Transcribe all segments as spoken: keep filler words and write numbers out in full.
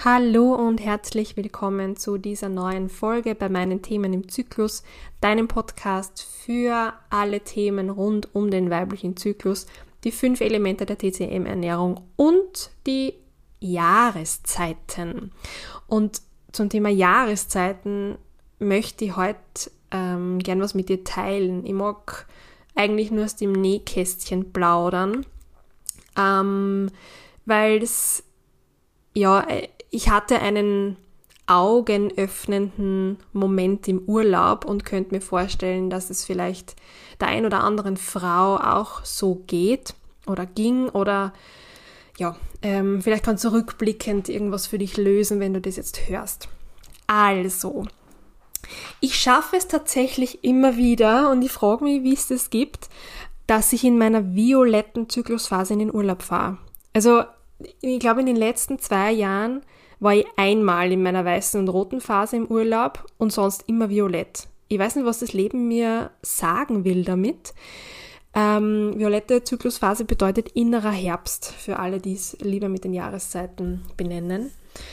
Hallo und herzlich willkommen zu dieser neuen Folge bei meinen Themen im Zyklus, deinem Podcast für alle Themen rund um den weiblichen Zyklus, die fünf Elemente der T C M-Ernährung und die Jahreszeiten. Und zum Thema Jahreszeiten möchte ich heute ähm, gern was mit dir teilen. Ich mag eigentlich nur aus dem Nähkästchen plaudern, ähm, weil es, ja, ich hatte einen augenöffnenden Moment im Urlaub und könnte mir vorstellen, dass es vielleicht der ein oder anderen Frau auch so geht oder ging oder ja, ähm, vielleicht kannst du rückblickend irgendwas für dich lösen, wenn du das jetzt hörst. Also, ich schaffe es tatsächlich immer wieder und ich frage mich, wie es das gibt, dass ich in meiner violetten Zyklusphase in den Urlaub fahre. Also, ich glaube, in den letzten zwei Jahren war ich einmal in meiner weißen und roten Phase im Urlaub und sonst immer violett. Ich weiß nicht, was das Leben mir sagen will damit. Ähm, violette Zyklusphase bedeutet innerer Herbst, für alle, die es lieber mit den Jahreszeiten benennen.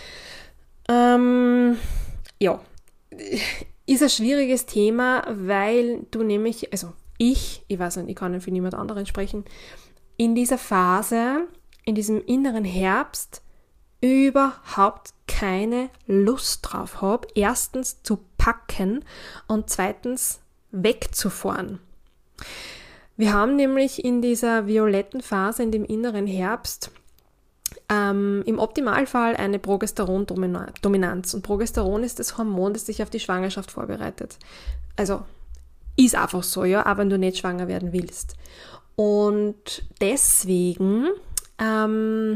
Ähm, ja, ist ein schwieriges Thema, weil du nämlich, also ich, ich weiß nicht, ich kann für niemand anderen sprechen, in dieser Phase, in diesem inneren Herbst, überhaupt keine Lust drauf habe, erstens zu packen und zweitens wegzufahren. Wir haben nämlich in dieser violetten Phase, in dem inneren Herbst, ähm, im Optimalfall eine Progesterondominanz. Und Progesteron ist das Hormon, das dich auf die Schwangerschaft vorbereitet. Also ist einfach so, ja, aber wenn du nicht schwanger werden willst. Und deswegen ähm,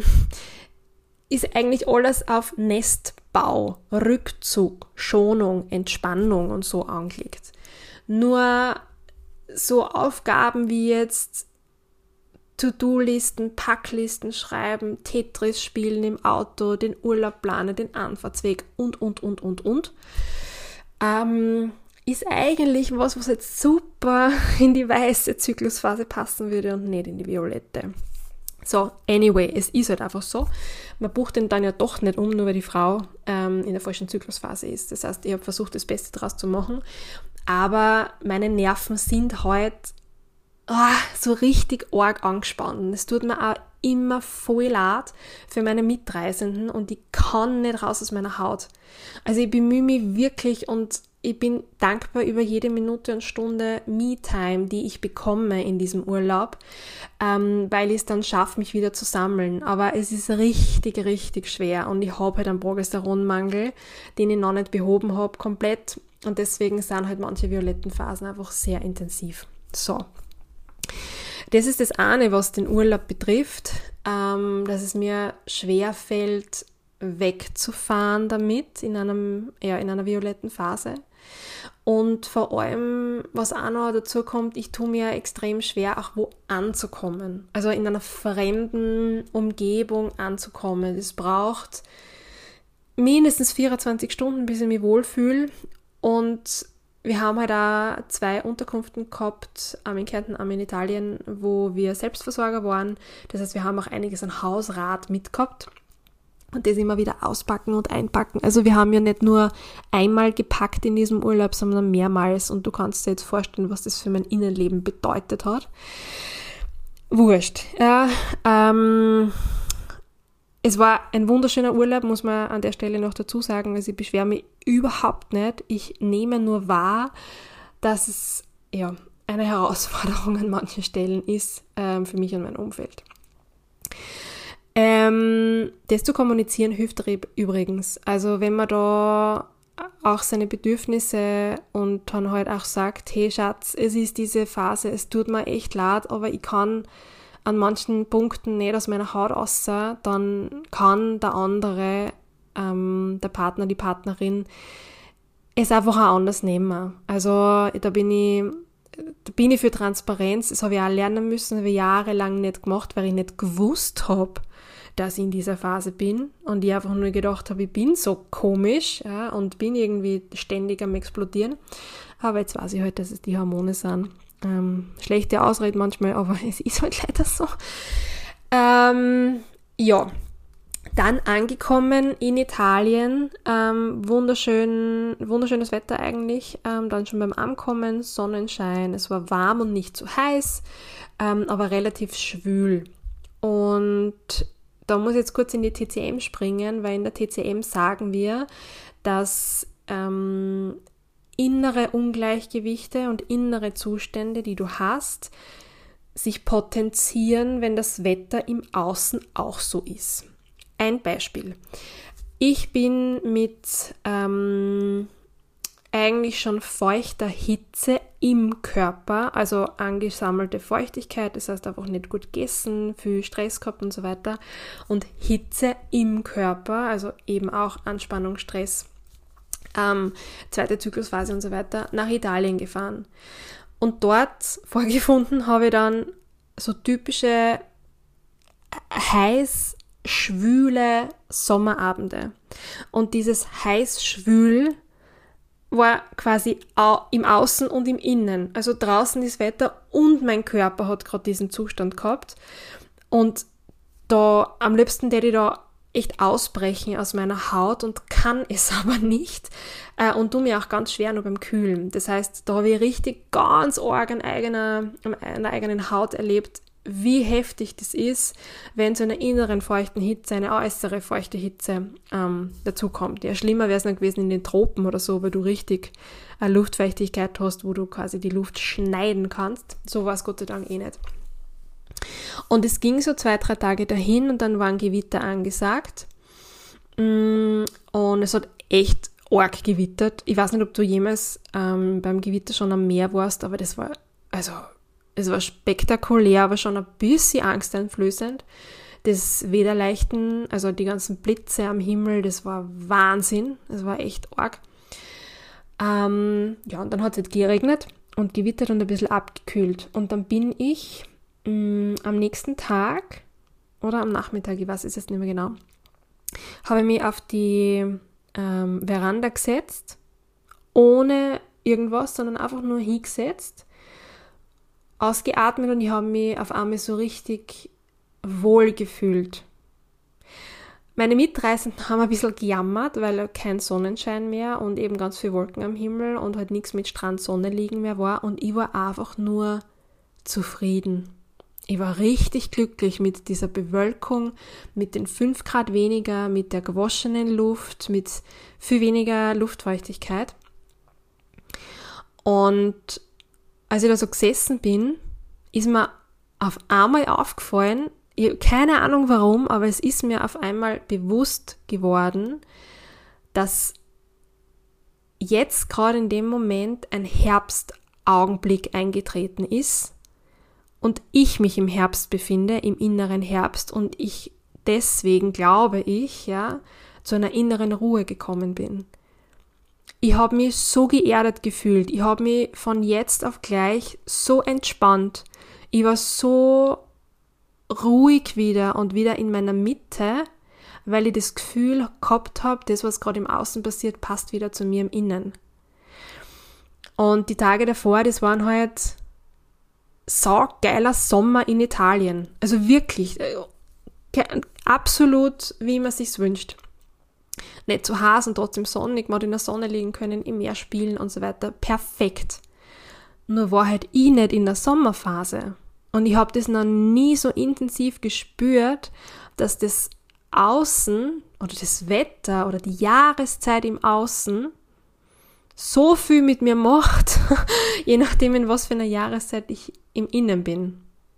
ist eigentlich alles auf Nestbau, Rückzug, Schonung, Entspannung und so angelegt. Nur so Aufgaben wie jetzt To-Do-Listen, Packlisten schreiben, Tetris spielen im Auto, den Urlaub planen, den Anfahrtsweg und, und, und, und, und, ähm, ist eigentlich was, was jetzt super in die weiße Zyklusphase passen würde und nicht in die violette. So, anyway, es ist halt einfach so. Man bucht den dann ja doch nicht um, nur weil die Frau ähm, in der falschen Zyklusphase ist. Das heißt, ich habe versucht, das Beste daraus zu machen. Aber meine Nerven sind halt oh, so richtig arg angespannt. Und es tut mir auch immer voll leid für meine Mitreisenden und ich kann nicht raus aus meiner Haut. Also ich bemühe mich wirklich und ich bin dankbar über jede Minute und Stunde Me-Time, die ich bekomme in diesem Urlaub, ähm, weil ich es dann schaffe, mich wieder zu sammeln. Aber es ist richtig, richtig schwer und ich habe halt einen Progesteronmangel, den ich noch nicht behoben habe, komplett. Und deswegen sind halt manche violetten Phasen einfach sehr intensiv. So. Das ist das eine, was den Urlaub betrifft, ähm, dass es mir schwer fällt, wegzufahren damit in einem, ja, in einer violetten Phase. Und vor allem, was auch noch dazu kommt, ich tue mir extrem schwer, auch wo anzukommen. Also in einer fremden Umgebung anzukommen. Das braucht mindestens vierundzwanzig Stunden, bis ich mich wohlfühle. Und wir haben halt auch zwei Unterkünften gehabt, einmal in Kärnten, einmal in Italien, wo wir Selbstversorger waren. Das heißt, wir haben auch einiges an Hausrat mitgehabt. Und das immer wieder auspacken und einpacken. Also wir haben ja nicht nur einmal gepackt in diesem Urlaub, sondern mehrmals. Und du kannst dir jetzt vorstellen, was das für mein Innenleben bedeutet hat. Wurscht. Ja, ähm, es war ein wunderschöner Urlaub, muss man an der Stelle noch dazu sagen. Also ich beschwere mich überhaupt nicht. Ich nehme nur wahr, dass es ja eine Herausforderung an manchen Stellen ist ähm, für mich und mein Umfeld. Ähm, das zu kommunizieren hilft übrigens. Also wenn man da auch seine Bedürfnisse und dann halt auch sagt, hey Schatz, es ist diese Phase, es tut mir echt leid, aber ich kann an manchen Punkten nicht aus meiner Haut raus, dann kann der andere, ähm, der Partner, die Partnerin, es einfach auch anders nehmen. Also da bin ich, da bin ich für Transparenz, das habe ich auch lernen müssen, das habe ich jahrelang nicht gemacht, weil ich nicht gewusst habe, dass ich in dieser Phase bin und ich einfach nur gedacht habe, ich bin so komisch, ja, und bin irgendwie ständig am Explodieren. Aber jetzt weiß ich halt, dass es die Hormone sind. Ähm, schlechte Ausrede manchmal, aber es ist halt leider so. Ähm, ja, Dann angekommen in Italien, ähm, wunderschön, wunderschönes Wetter eigentlich, ähm, dann schon beim Ankommen, Sonnenschein, es war warm und nicht zu heiß, ähm, aber relativ schwül. Und da muss ich jetzt kurz in die T C M springen, weil in der T C M sagen wir, dass ähm, innere Ungleichgewichte und innere Zustände, die du hast, sich potenzieren, wenn das Wetter im Außen auch so ist. Ein Beispiel. Ich bin mit ähm, eigentlich schon feuchter Hitze im Körper, also angesammelte Feuchtigkeit, das heißt einfach nicht gut gegessen, viel Stress gehabt und so weiter, und Hitze im Körper, also eben auch Anspannung, Stress, ähm, zweite Zyklusphase und so weiter, nach Italien gefahren. Und dort vorgefunden habe ich dann so typische heiß schwüle Sommerabende. Und dieses heiß-schwül war quasi im Außen und im Innen. Also draußen das Wetter und mein Körper hat gerade diesen Zustand gehabt. Und da am liebsten hätte ich da echt ausbrechen aus meiner Haut und kann es aber nicht. Äh, und tu mir auch ganz schwer nur beim Kühlen. Das heißt, da habe ich richtig ganz arg an eigener, an einer eigenen Haut erlebt, wie heftig das ist, wenn zu einer inneren feuchten Hitze eine äußere feuchte Hitze ähm, dazukommt. Ja, schlimmer wäre es noch gewesen in den Tropen oder so, weil du richtig eine Luftfeuchtigkeit hast, wo du quasi die Luft schneiden kannst. So war es Gott sei Dank eh nicht. Und es ging so zwei, drei Tage dahin und dann waren Gewitter angesagt. Und es hat echt arg gewittert. Ich weiß nicht, ob du jemals ähm, beim Gewitter schon am Meer warst, aber das war, also, es war spektakulär, aber schon ein bisschen angsteinflößend. Das Wederleichten, also die ganzen Blitze am Himmel, das war Wahnsinn. Das war echt arg. Ähm, ja, und dann hat es halt geregnet und gewittert und ein bisschen abgekühlt. Und dann bin ich mh, am nächsten Tag oder am Nachmittag, ich weiß es jetzt nicht mehr genau, habe ich mich auf die ähm, Veranda gesetzt, ohne irgendwas, sondern einfach nur hingesetzt, ausgeatmet und ich habe mich auf einmal so richtig wohl gefühlt. Meine Mitreisenden haben ein bisschen gejammert, weil kein Sonnenschein mehr und eben ganz viele Wolken am Himmel und halt nichts mit Strand, Sonne liegen mehr war und ich war einfach nur zufrieden. Ich war richtig glücklich mit dieser Bewölkung, mit den fünf Grad weniger, mit der gewaschenen Luft, mit viel weniger Luftfeuchtigkeit. Und als ich da so gesessen bin, ist mir auf einmal aufgefallen, ich habe keine Ahnung warum, aber es ist mir auf einmal bewusst geworden, dass jetzt gerade in dem Moment ein Herbstaugenblick eingetreten ist und ich mich im Herbst befinde, im inneren Herbst und ich deswegen, glaube ich, ja, zu einer inneren Ruhe gekommen bin. Ich habe mich so geerdet gefühlt, ich habe mich von jetzt auf gleich so entspannt, ich war so ruhig wieder und wieder in meiner Mitte, weil ich das Gefühl gehabt habe, das, was gerade im Außen passiert, passt wieder zu mir im Innen. Und die Tage davor, das waren halt saugeiler Sommer in Italien. Also wirklich, absolut, wie man sich's wünscht. Nicht zu heiß und trotzdem sonnig, man hat in der Sonne liegen können, im Meer spielen und so weiter. Perfekt. Nur war halt ich nicht in der Sommerphase. Und ich habe das noch nie so intensiv gespürt, dass das Außen oder das Wetter oder die Jahreszeit im Außen so viel mit mir macht, je nachdem, in was für einer Jahreszeit ich im Innen bin.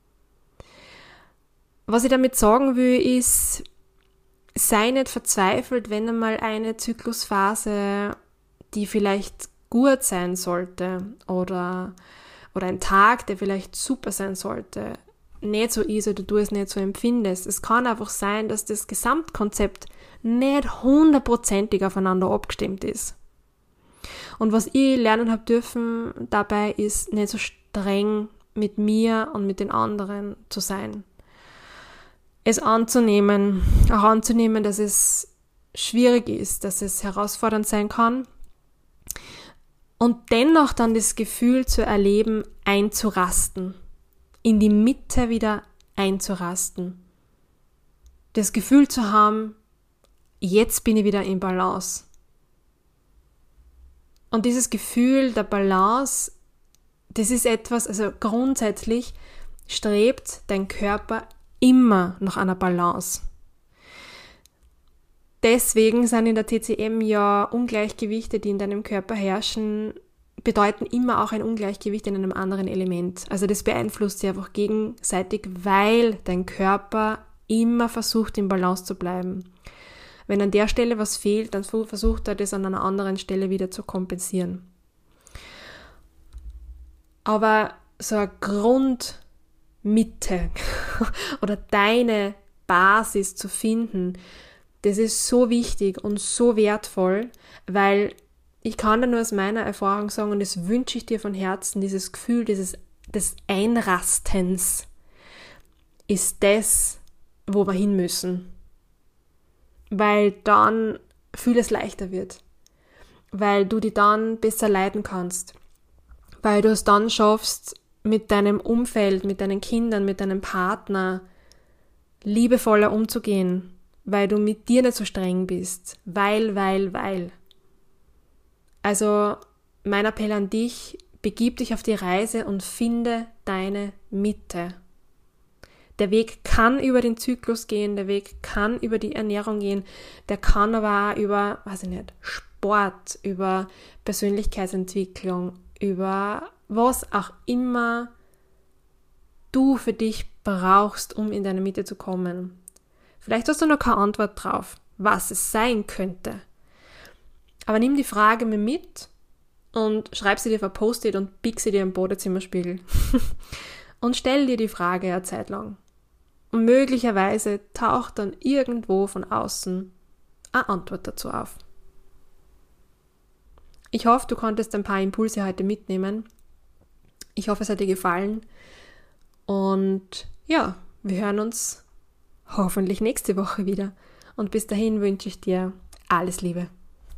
Was ich damit sagen will, ist, sei nicht verzweifelt, wenn einmal eine Zyklusphase, die vielleicht gut sein sollte oder, oder ein Tag, der vielleicht super sein sollte, nicht so ist oder du es nicht so empfindest. Es kann einfach sein, dass das Gesamtkonzept nicht hundertprozentig aufeinander abgestimmt ist. Und was ich lernen habe dürfen dabei, ist nicht so streng mit mir und mit den anderen zu sein. Es anzunehmen, auch anzunehmen, dass es schwierig ist, dass es herausfordernd sein kann und dennoch dann das Gefühl zu erleben, einzurasten, in die Mitte wieder einzurasten. das Gefühl zu haben, jetzt bin ich wieder in Balance. Und dieses Gefühl der Balance, das ist etwas, also grundsätzlich strebt dein Körper immer nach einer Balance. Deswegen sind in der T C M ja Ungleichgewichte, die in deinem Körper herrschen, bedeuten immer auch ein Ungleichgewicht in einem anderen Element. Also das beeinflusst sich einfach gegenseitig, weil dein Körper immer versucht, in Balance zu bleiben. Wenn an der Stelle was fehlt, dann versucht er das an einer anderen Stelle wieder zu kompensieren. Aber so eine Grundmitte oder deine Basis zu finden, das ist so wichtig und so wertvoll, weil ich kann da nur aus meiner Erfahrung sagen, und das wünsche ich dir von Herzen, dieses Gefühl dieses, des Einrastens ist das, wo wir hin müssen. Weil dann vieles leichter wird. Weil du dich dann besser leiten kannst. Weil du es dann schaffst, mit deinem Umfeld, mit deinen Kindern, mit deinem Partner liebevoller umzugehen. Weil du mit dir nicht so streng bist. Weil, weil, weil. Also mein Appell an dich, begib dich auf die Reise und finde deine Mitte. Der Weg kann über den Zyklus gehen, der Weg kann über die Ernährung gehen, der kann aber auch über, weiß ich nicht, Sport, über Persönlichkeitsentwicklung, über was auch immer du für dich brauchst, um in deine Mitte zu kommen. Vielleicht hast du noch keine Antwort drauf, was es sein könnte. Aber nimm die Frage mir mit und schreib sie dir auf ein Post-it und bieg sie dir im Badezimmerspiegel. Und stell dir die Frage eine Zeit lang. Und möglicherweise taucht dann irgendwo von außen eine Antwort dazu auf. Ich hoffe, du konntest ein paar Impulse heute mitnehmen. Ich hoffe, es hat dir gefallen. Und ja, wir hören uns hoffentlich nächste Woche wieder. Und bis dahin wünsche ich dir alles Liebe.